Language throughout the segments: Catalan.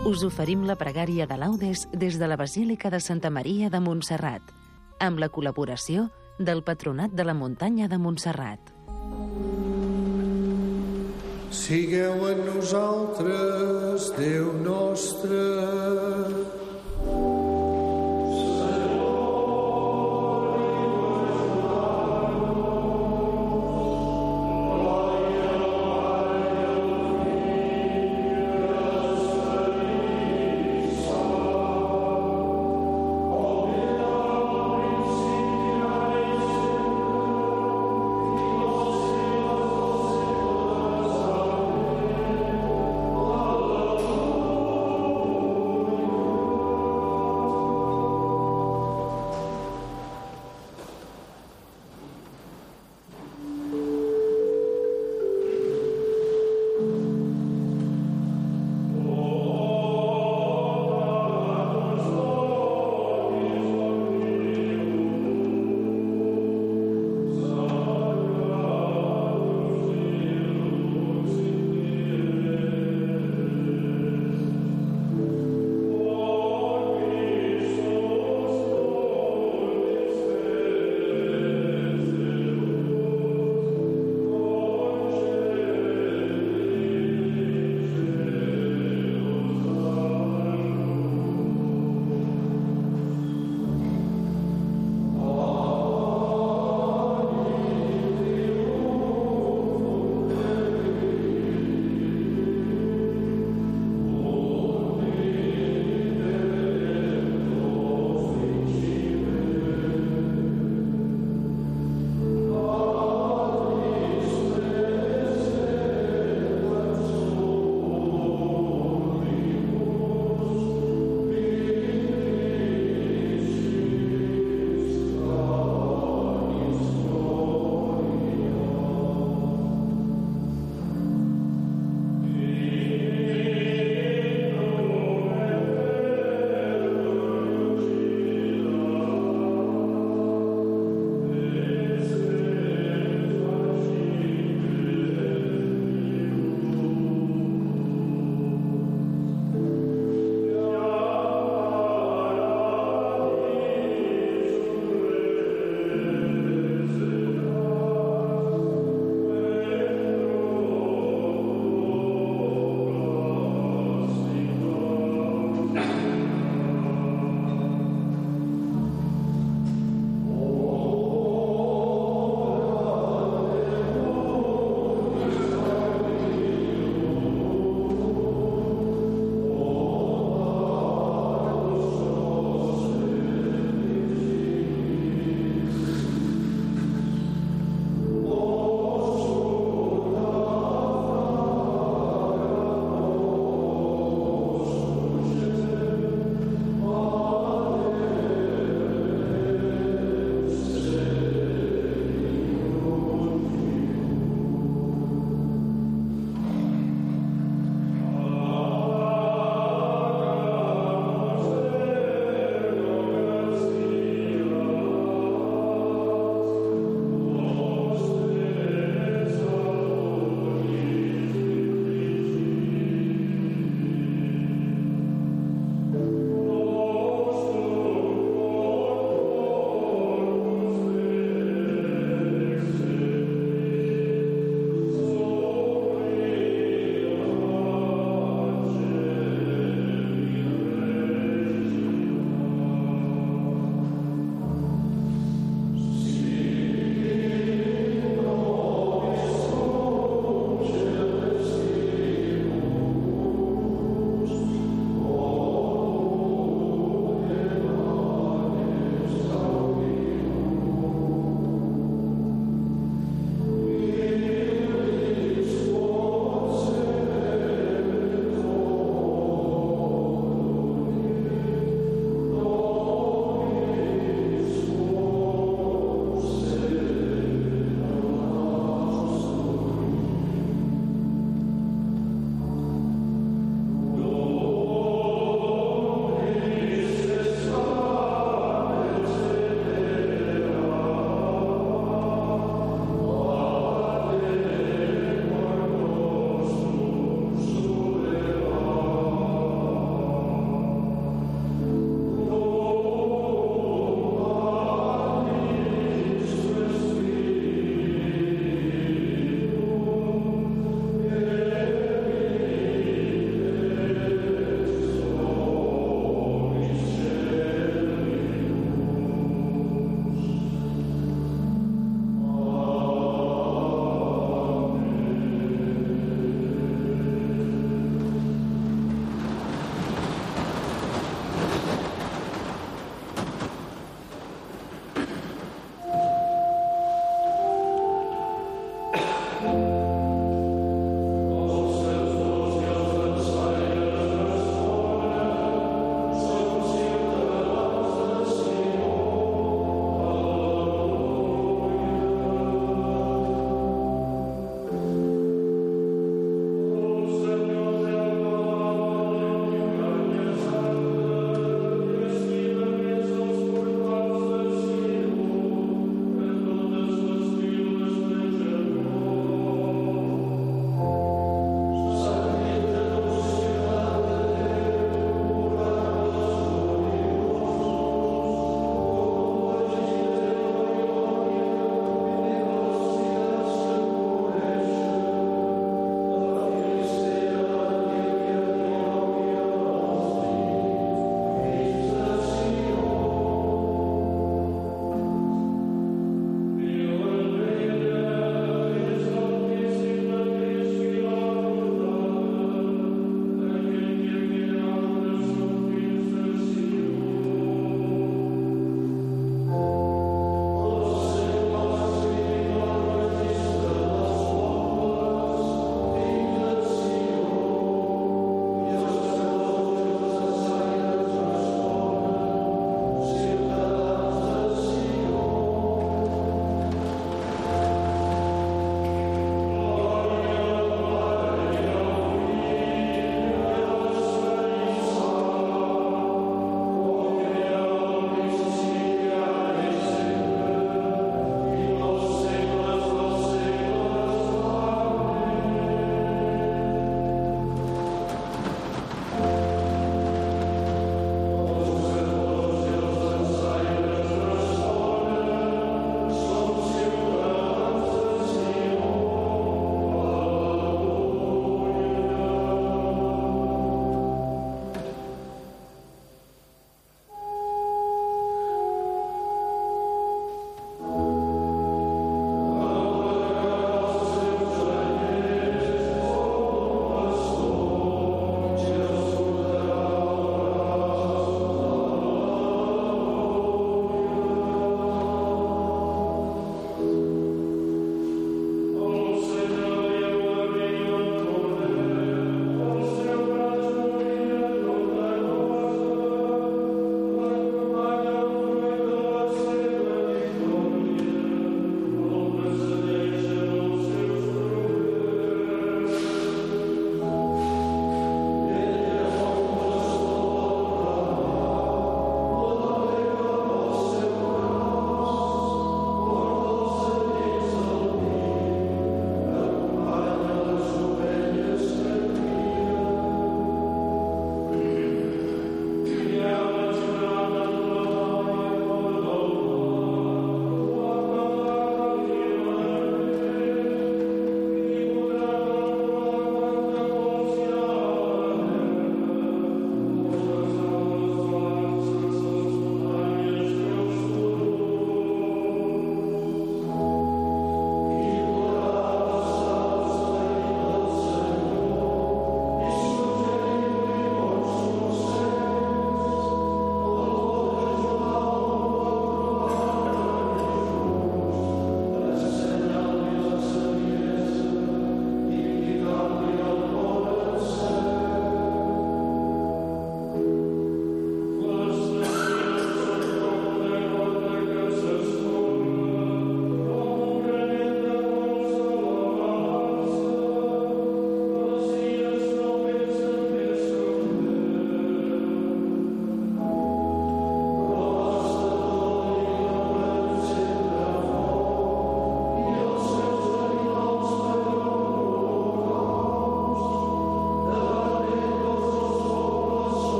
us oferim la pregària de laudes des de la Basílica de Santa Maria de Montserrat, amb la col·laboració del Patronat de la Muntanya de Montserrat. Sigueu en nosaltres, Déu nostre.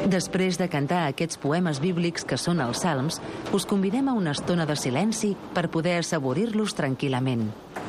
Després de cantar aquests poemes bíblics que són els salms, us convidem a una estona de silenci per poder assaborir-los tranquil·lament.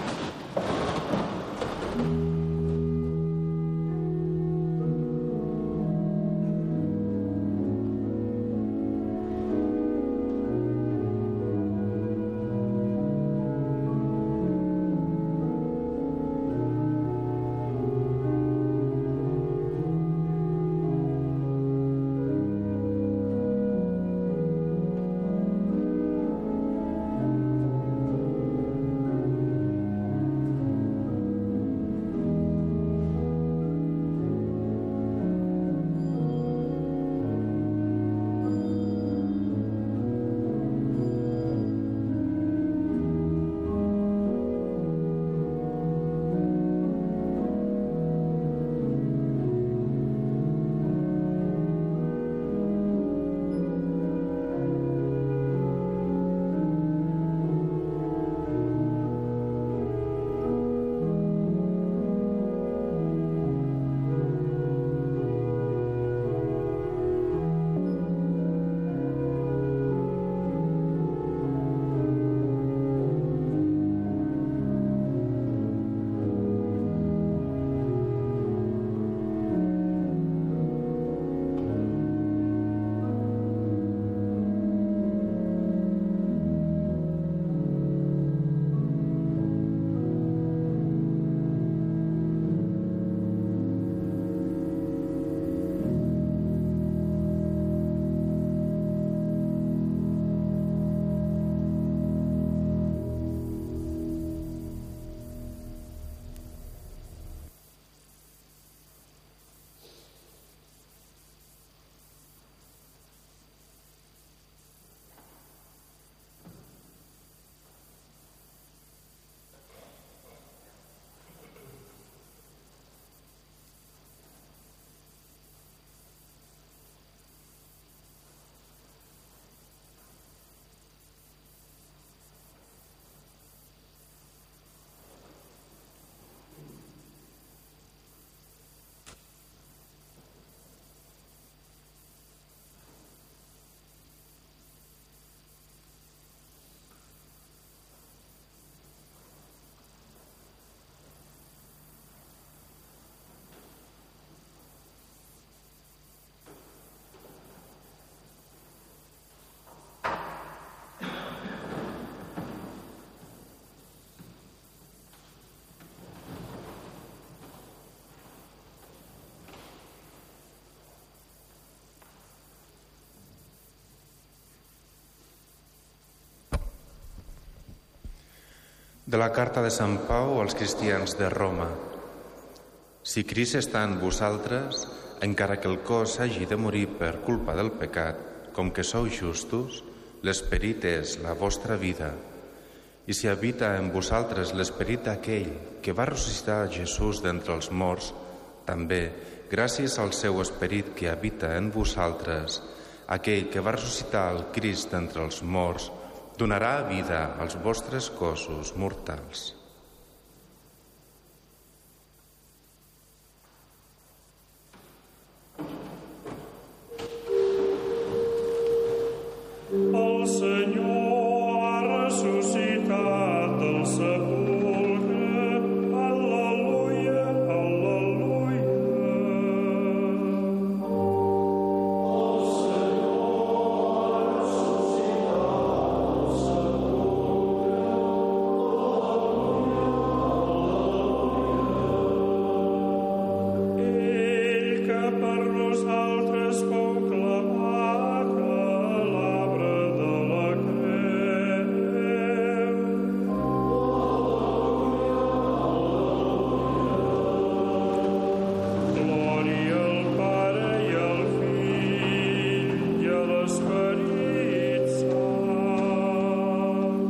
De la carta de Sant Pau als cristians de Roma. Si Crist està en vosaltres, encara que el cos hagi de morir per culpa del pecat, com que sou justos, l'esperit és la vostra vida. I si habita en vosaltres l'esperit d'aquell que va ressuscitar Jesús d'entre els morts, també, gràcies al seu esperit que habita en vosaltres, aquell que va ressuscitar el Crist d'entre els morts, donarà vida als vostres cossos mortals. El Senyor ha ressuscitat del sepulcre. Al·leluia, al·leluia. El Senyor ha ressuscitat del sepulcre. Al·leluia, al·leluia. Ell que per nosaltres fou clamat a l'arbre de la creu. Glòria al Pare i al Fill i a l'Esperit Sant.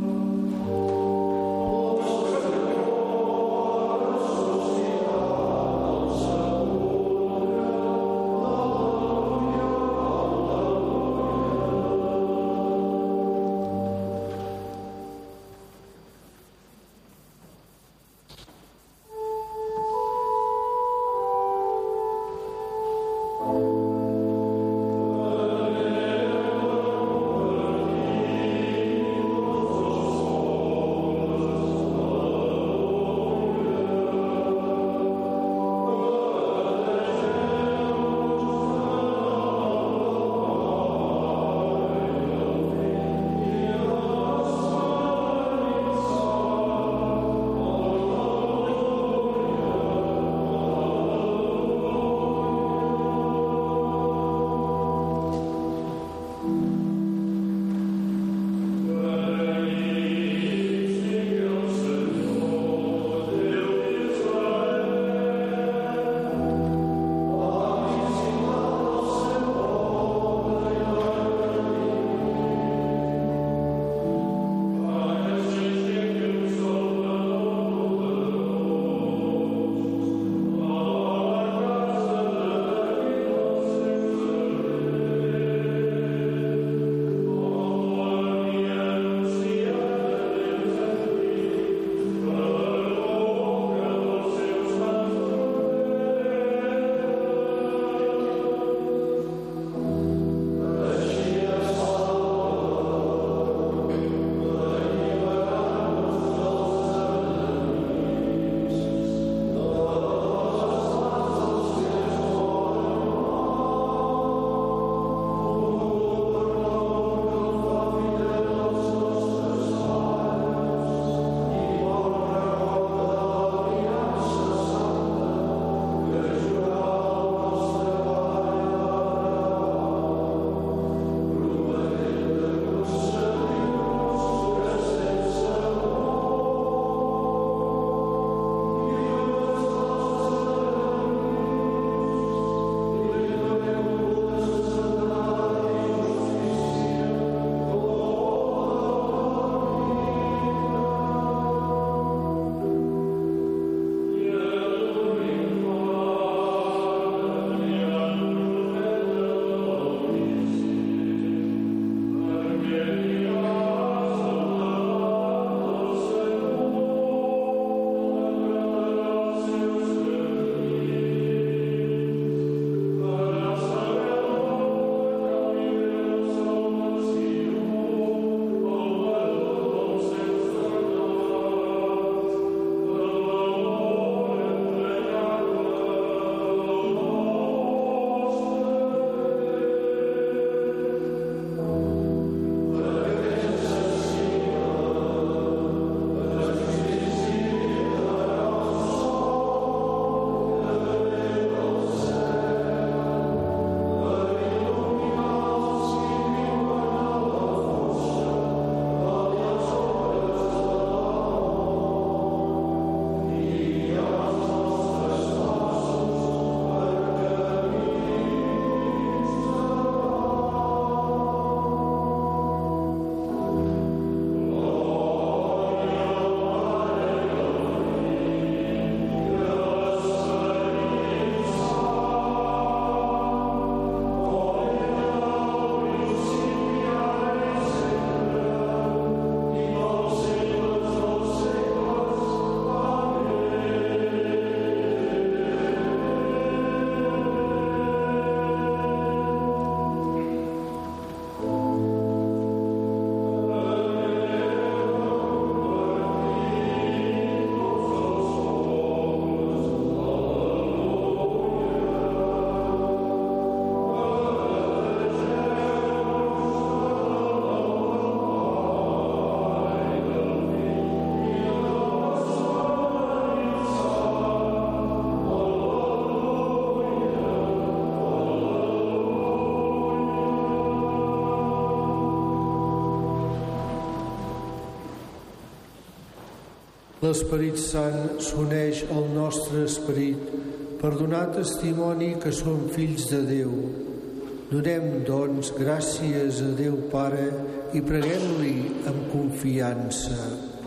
l'Esperit Sant s'uneix al nostre esperit per donar testimoni que som fills de Déu. Donem, doncs, gràcies a Déu Pare i preguem-li amb confiança.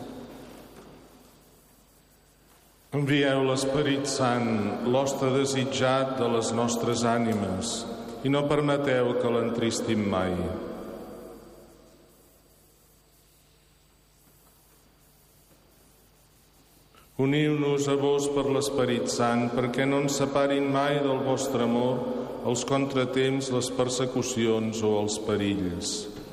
Envieu l'Esperit Sant, l'hoste desitjat de les nostres ànimes, i no permeteu que l'entristim mai. Uniu-nos a vos per l'Esperit Sant, perquè no ens separin mai del vostre amor els contratemps, les persecucions o els perills.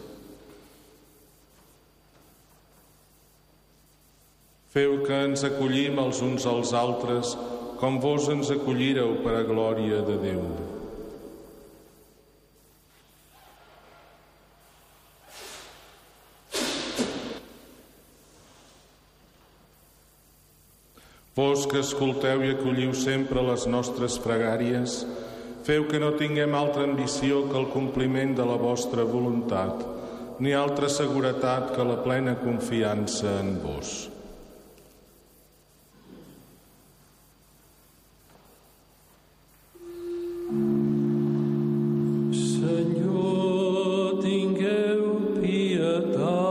Feu que ens acollim els uns als altres com vos ens acollíreu per a glòria de Déu. Vos que escolteu i acolliu sempre les nostres pregàries, feu que no tinguem altra ambició que el compliment de la vostra voluntat, ni altra seguretat que la plena confiança en vos. Senyor, tingueu pietat.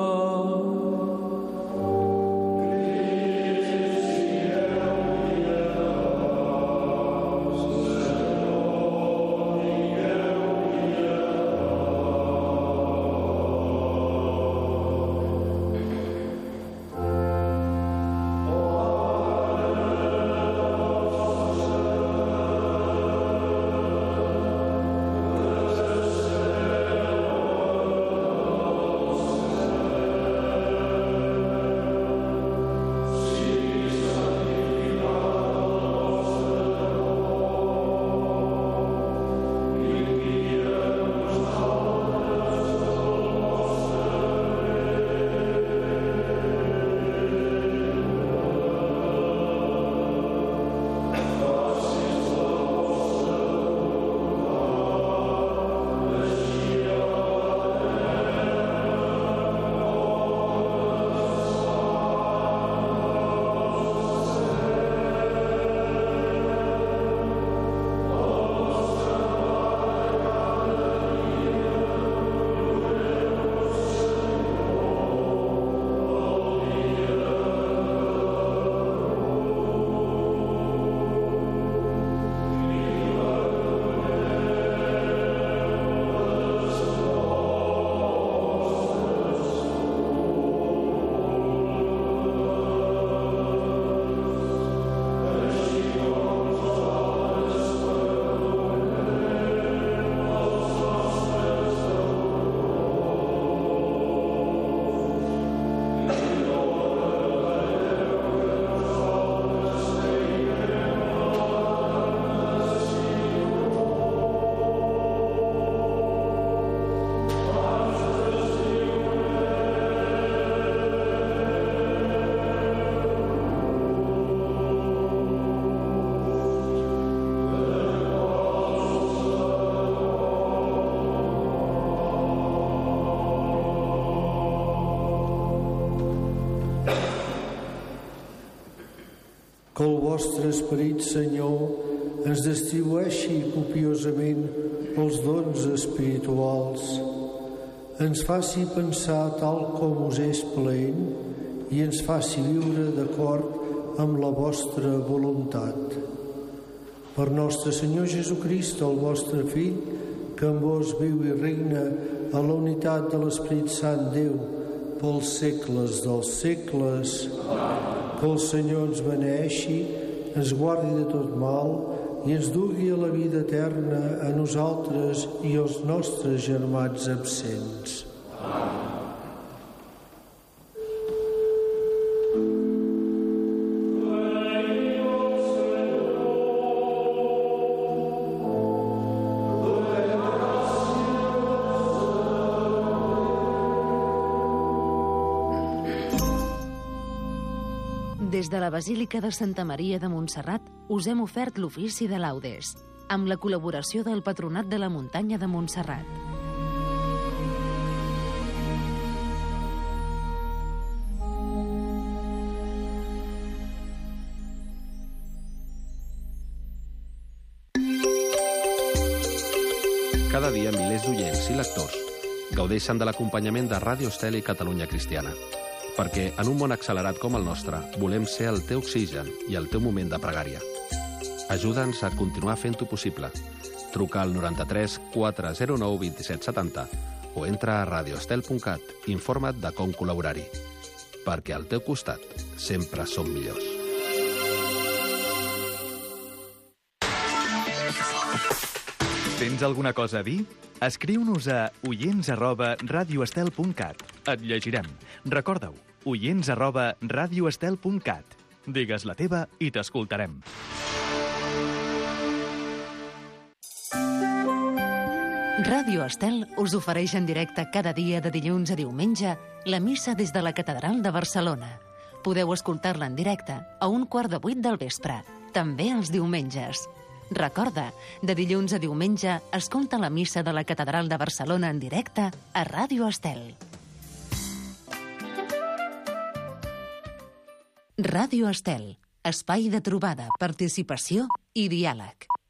Que el vostre Esperit, Senyor, ens distribueixi copiosament els dons espirituals, ens faci pensar tal com us és plaent i ens faci viure d'acord amb la vostra voluntat. Per nostre Senyor Jesucrist, el vostre Fill, que amb vos viu i regna a la unitat de l'Esperit Sant Déu pels segles dels segles. Que el Senyor ens beneeixi, ens guardi de tot mal i ens dugui a la vida eterna a nosaltres i als nostres germans absents. Des de la Basílica de Santa Maria de Montserrat us hem ofert l'ofici de laudes, amb la col·laboració del Patronat de la Muntanya de Montserrat. Cada dia milers d'oients i lectors gaudeixen de l'acompanyament de Ràdio Estel i Catalunya Cristiana. Perquè en un món accelerat com el nostre volem ser el teu oxigen i el teu moment de pregària. Ajuda'ns a continuar fent-ho possible. Truca al 93 409 27 70 o entra a radioestel.cat i informa't de com col·laborar-hi. Perquè al teu costat sempre som millors. Tens alguna cosa a dir? Escriu-nos a oients@radioestel.cat. Et llegirem. Recorda-ho, oients@radioestel.cat. Digues la teva i t'escoltarem. Ràdio Estel us ofereix en directe cada dia de dilluns a diumenge la missa des de la Catedral de Barcelona. Podeu escoltar-la en directe a 7:15 del vespre, també els diumenges. Recorda, de dilluns a diumenge, escolta la missa de la Catedral de Barcelona en directe a Ràdio Estel. Ràdio Estel, espai de trobada, participació i diàleg.